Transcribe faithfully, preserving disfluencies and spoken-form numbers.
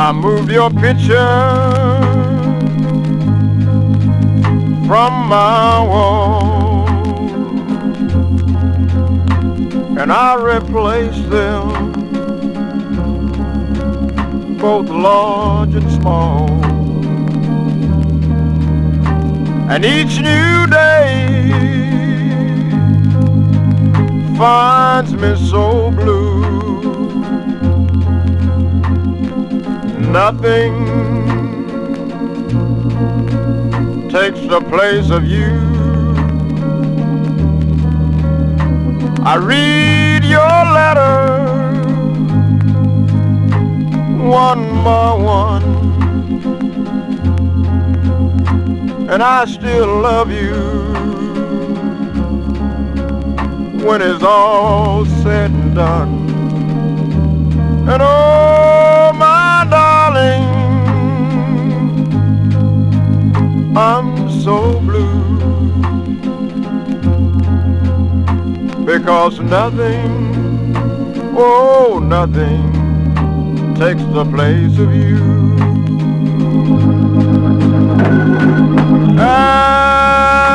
I moved your picture from my wall, and I replaced them, both large and small. And each new day finds me so blue. Nothing takes the place of you. I read your letters one by one, and I still love you when it's all said and done. And oh, my darling, I'm so blue, because nothing, oh, nothing takes the place of you. Ah,